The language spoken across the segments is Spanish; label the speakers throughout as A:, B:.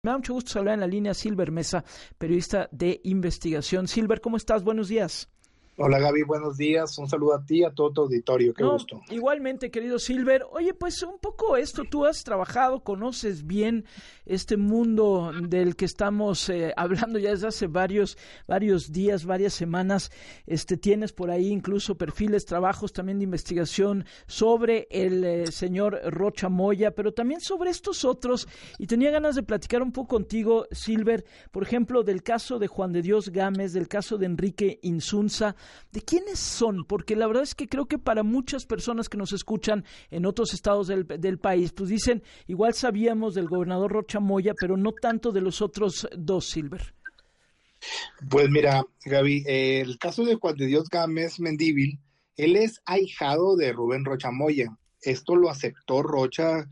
A: Me da mucho gusto saludar en la línea Silver Mesa, periodista de investigación. Silver, ¿cómo estás? Buenos días.
B: Hola Gaby, buenos días. Un saludo a ti y a todo tu auditorio. Qué
A: No,
B: gusto.
A: igualmente, querido Silver. Oye, pues un poco esto, tú has trabajado, conoces bien este mundo del que estamos hablando ya desde hace varios días, varias semanas. Tienes por ahí incluso perfiles, trabajos también de investigación sobre el señor Rocha Moya, pero también sobre estos otros. Y tenía ganas de platicar un poco contigo, Silver, por ejemplo, del caso de Juan de Dios Gámez, del caso de Enrique Insunza. ¿De quiénes son? Porque la verdad es que creo que para muchas personas que nos escuchan en otros estados del país, pues dicen, igual sabíamos del gobernador Rocha Moya, pero no tanto de los otros dos, Silver.
B: Pues mira, Gaby, el caso de Juan de Dios Gámez Mendívil, él es ahijado de Rubén Rocha Moya. Esto lo aceptó Rocha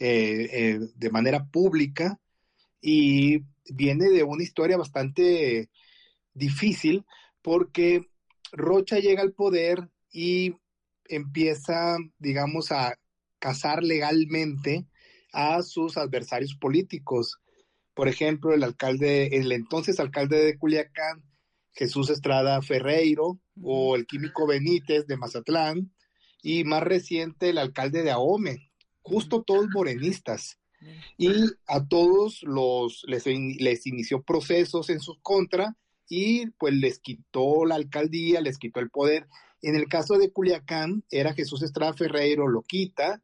B: de manera pública y viene de una historia bastante difícil porque Rocha llega al poder y empieza, digamos, a cazar legalmente a sus adversarios políticos. Por ejemplo, el entonces alcalde de Culiacán, Jesús Estrada Ferreiro, o el químico Benítez de Mazatlán, y más reciente el alcalde de Ahome, justo todos morenistas. Y a todos les inició procesos en su contra y pues les quitó la alcaldía, les quitó el poder. En el caso de Culiacán, era Jesús Estrada Ferreiro, lo quita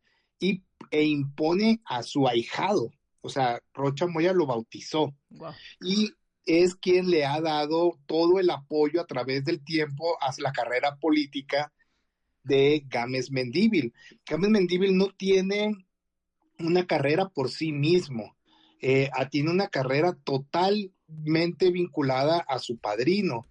B: e impone a su ahijado. O sea, Rocha Moya lo bautizó.
A: Wow.
B: Y es quien le ha dado todo el apoyo a través del tiempo a la carrera política de Gámez Mendívil. Gámez Mendívil no tiene una carrera por sí mismo, tiene una carrera totalmente vinculada a su padrino,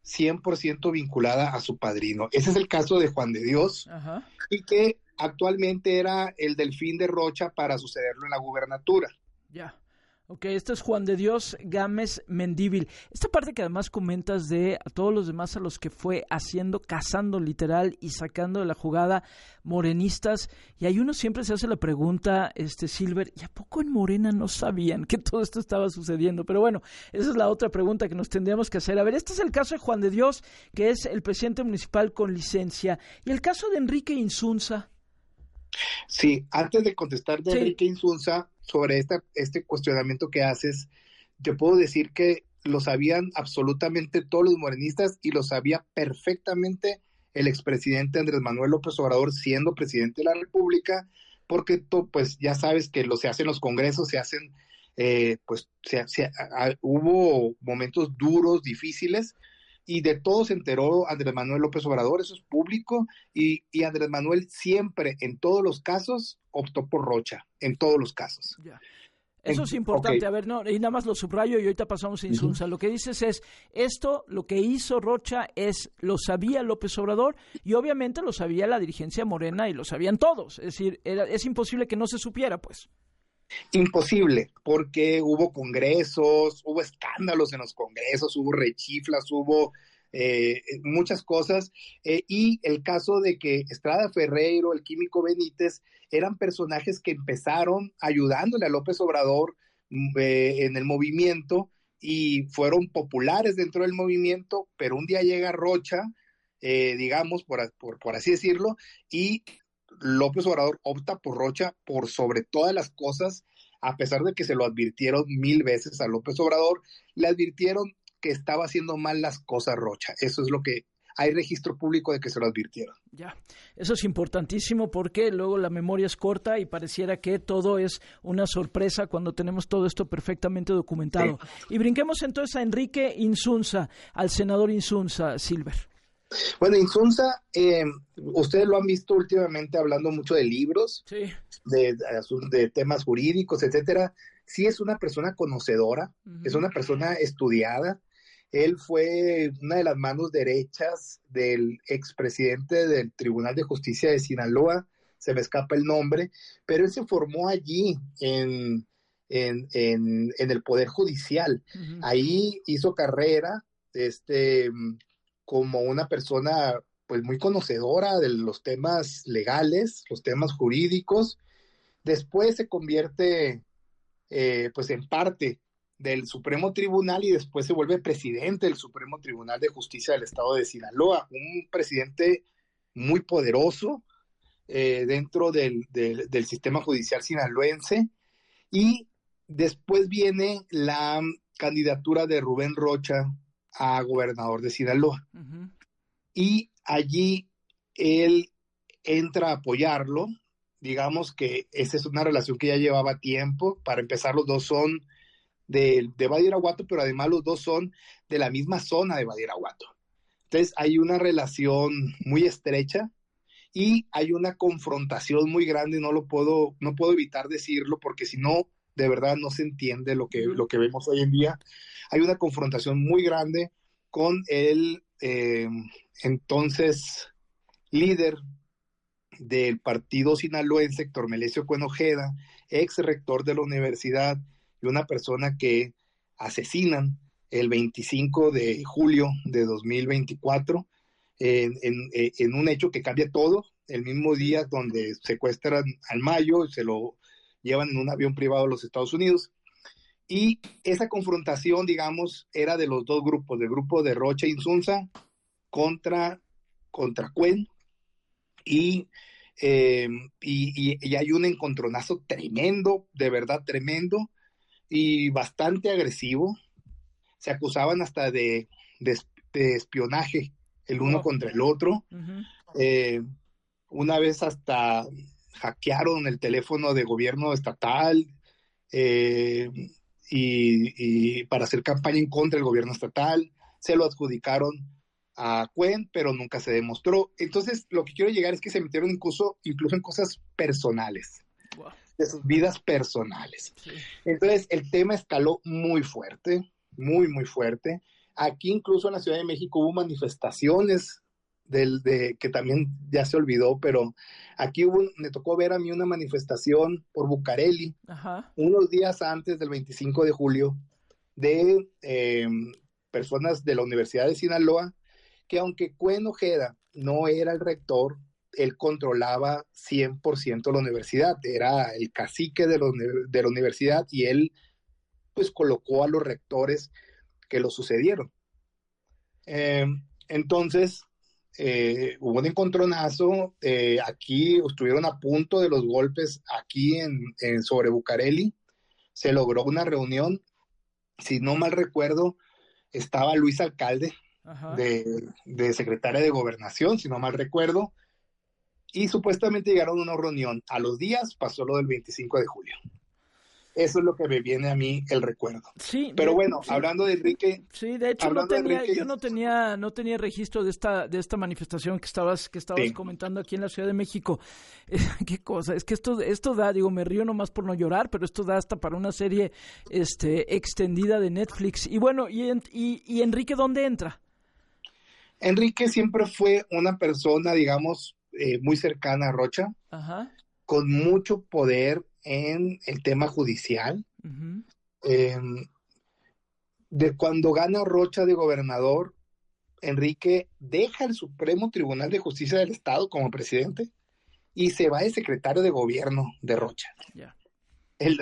B: 100% vinculada a su padrino. Ese es el caso de Juan de Dios.
A: Ajá.
B: Y que actualmente era el delfín de Rocha para sucederlo en la gubernatura.
A: Ya. Ok, este es Juan de Dios Gámez Mendívil. Esta parte que además comentas de a todos los demás a los que fue cazando literal y sacando de la jugada morenistas, y ahí uno siempre se hace la pregunta, Silver, ¿y a poco en Morena no sabían que todo esto estaba sucediendo? Pero bueno, esa es la otra pregunta que nos tendríamos que hacer. A ver, este es el caso de Juan de Dios, que es el presidente municipal con licencia, y el caso de Enrique Insunza.
B: Sí, antes de contestar de
A: Sí.
B: Enrique Insunza sobre este cuestionamiento que haces, te puedo decir que lo sabían absolutamente todos los morenistas y lo sabía perfectamente el expresidente Andrés Manuel López Obrador siendo presidente de la República, porque pues ya sabes que se hacen los congresos, se hacen, hubo momentos duros, difíciles, y de todo se enteró Andrés Manuel López Obrador, eso es público, y Andrés Manuel siempre, en todos los casos, optó por Rocha, en todos los casos.
A: Ya. Eso es importante,
B: Okay.
A: A ver, no, y nada más lo subrayo y ahorita pasamos a Insunza. Lo que dices es, lo que hizo Rocha lo sabía López Obrador y obviamente lo sabía la dirigencia morena y lo sabían todos. Es decir, es imposible que no se supiera, pues.
B: Imposible, porque hubo congresos, hubo escándalos en los congresos, hubo rechiflas, hubo muchas cosas, y el caso de que Estrada Ferreiro, el químico Benítez, eran personajes que empezaron ayudándole a López Obrador en el movimiento y fueron populares dentro del movimiento, pero un día llega Rocha, digamos, por así decirlo, y López Obrador opta por Rocha por sobre todas las cosas, a pesar de que se lo advirtieron 1000 veces a López Obrador, le advirtieron que estaba haciendo mal las cosas Rocha. Eso es lo que hay registro público de que se lo advirtieron.
A: Ya, eso es importantísimo porque luego la memoria es corta y pareciera que todo es una sorpresa cuando tenemos todo esto perfectamente documentado. Sí. Y brinquemos entonces a Enrique Insunza, al senador Insunza, Silver.
B: Bueno, Insunza, ustedes lo han visto últimamente hablando mucho de libros,
A: sí,
B: de temas jurídicos, etcétera. Sí es una persona conocedora, es una persona estudiada. Él fue una de las manos derechas del expresidente del Tribunal de Justicia de Sinaloa, se me escapa el nombre, pero él se formó allí en el Poder Judicial. Ahí hizo carrera, como una persona pues muy conocedora de los temas legales, los temas jurídicos. Después se convierte pues en parte del Supremo Tribunal y después se vuelve presidente del Supremo Tribunal de Justicia del Estado de Sinaloa, un presidente muy poderoso dentro del sistema judicial sinaloense. Y después viene la candidatura de Rubén Rocha a gobernador de Sinaloa. Uh-huh. Y allí él entra a apoyarlo. Digamos que esa es una relación que ya llevaba tiempo. Para empezar, los dos son de Badiraguato, pero además los dos son de la misma zona de Badiraguato. Entonces hay una relación muy estrecha y hay una confrontación muy grande. No puedo evitar decirlo, porque si no, de verdad no se entiende lo que vemos hoy en día. Hay una confrontación muy grande con el entonces líder del partido sinaloense, Héctor Melesio Cuen Ojeda, ex rector de la universidad, y una persona que asesinan el 25 de julio de 2024 en un hecho que cambia todo. El mismo día donde secuestran al Mayo y se lo llevan en un avión privado a los Estados Unidos. Y esa confrontación, digamos, era de los dos grupos, del grupo de Rocha e Insunza contra Cuen, y hay un encontronazo tremendo, de verdad tremendo, y bastante agresivo. Se acusaban hasta de espionaje el uno contra el otro. Uh-huh. Una vez hasta hackearon el teléfono de gobierno estatal y para hacer campaña en contra del gobierno estatal. Se lo adjudicaron a Cuen, pero nunca se demostró. Entonces, lo que quiero llegar es que se metieron incluso en cosas personales. Wow. De sus vidas personales. Sí. Entonces, el tema escaló muy fuerte, muy, muy fuerte. Aquí, incluso en la Ciudad de México, hubo manifestaciones que también ya se olvidó, pero aquí me tocó ver a mí una manifestación por Bucareli, ajá, unos días antes del 25 de julio, de personas de la Universidad de Sinaloa, que aunque Cuen Ojeda no era el rector, él controlaba 100% la universidad, era el cacique de la universidad, y él pues colocó a los rectores que lo sucedieron. Entonces hubo un encontronazo, aquí estuvieron a punto de los golpes aquí sobre Bucareli. Se logró una reunión, si no mal recuerdo, estaba Luis Alcalde, de secretaria de Gobernación, si no mal recuerdo, y supuestamente llegaron a una reunión. A los días pasó lo del 25 de julio. Eso es lo que me viene a mí el recuerdo. Sí, pero bueno, sí, hablando de Enrique.
A: Sí, de hecho yo no tenía registro de esta manifestación que estabas sí, comentando aquí en la Ciudad de México. Qué cosa, es que esto da, digo, me río nomás por no llorar, pero esto da hasta para una serie extendida de Netflix. Y bueno, y Enrique, ¿dónde entra?
B: Enrique siempre fue una persona, digamos, muy cercana a Rocha, ajá, con mucho poder en el tema judicial. Uh-huh. De cuando gana Rocha de gobernador, Enrique deja el Supremo Tribunal de Justicia del Estado como presidente y se va de secretario de gobierno de Rocha. Yeah. El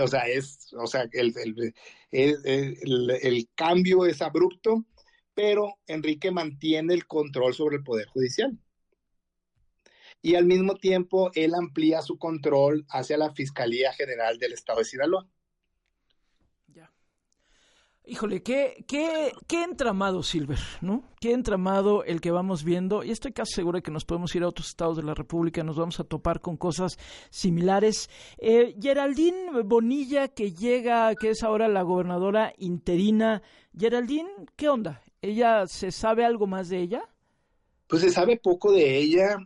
B: cambio es abrupto, pero Enrique mantiene el control sobre el Poder Judicial. Y al mismo tiempo, él amplía su control hacia la Fiscalía General del Estado de Sinaloa.
A: Ya. Híjole, qué entramado, Silver, ¿no? Qué entramado el que vamos viendo. Y estoy casi seguro de que nos podemos ir a otros estados de la República, nos vamos a topar con cosas similares. Geraldine Bonilla, que es ahora la gobernadora interina. Geraldine, ¿qué onda? ¿Ella se sabe algo más de ella?
B: Pues se sabe poco de ella.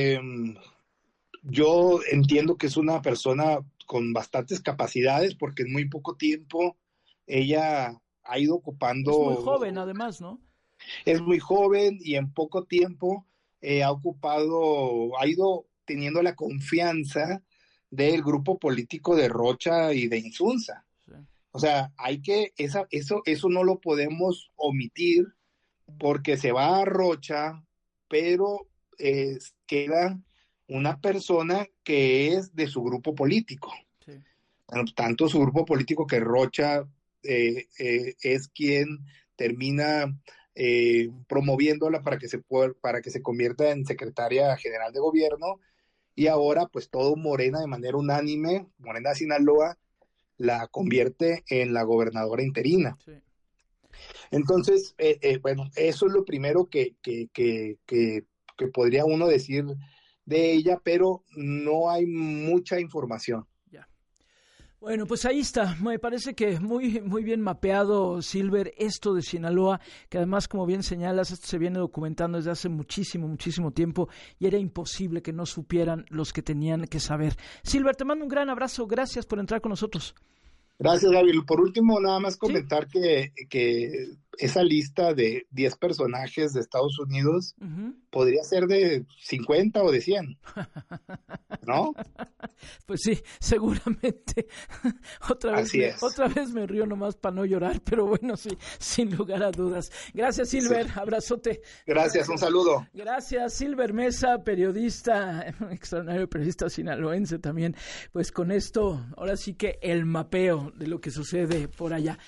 B: Yo entiendo que es una persona con bastantes capacidades, porque en muy poco tiempo ella ha ido ocupando...
A: Es muy joven, además, ¿no?
B: Es muy joven y en poco tiempo ha ido teniendo la confianza del grupo político de Rocha y de Insunza. Sí. O sea, eso no lo podemos omitir, porque se va a Rocha, pero queda una persona que es de su grupo político. Sí. Tanto su grupo político que Rocha es quien termina promoviéndola para que se convierta en secretaria general de gobierno, y ahora pues todo Morena de manera unánime, Morena de Sinaloa, la convierte en la gobernadora interina. Sí. Entonces, bueno, eso es lo primero que podría uno decir de ella, pero no hay mucha información.
A: Ya. Bueno, pues ahí está. Me parece que muy bien mapeado, Silver, esto de Sinaloa, que además, como bien señalas, esto se viene documentando desde hace muchísimo tiempo y era imposible que no supieran los que tenían que saber. Silver, te mando un gran abrazo. Gracias por entrar con nosotros.
B: Gracias, Gaby. Por último, nada más comentar que esa lista de 10 personajes de Estados Unidos podría ser de 50 o de 100, ¿no?
A: Pues sí, seguramente. Otra vez me río nomás para no llorar, pero bueno, sí, sin lugar a dudas. Gracias, Silver. Sí. Abrazote.
B: Gracias, un saludo.
A: Gracias, Silver Mesa, periodista, extraordinario periodista sinaloense también. Pues con esto, ahora sí que el mapeo de lo que sucede por allá.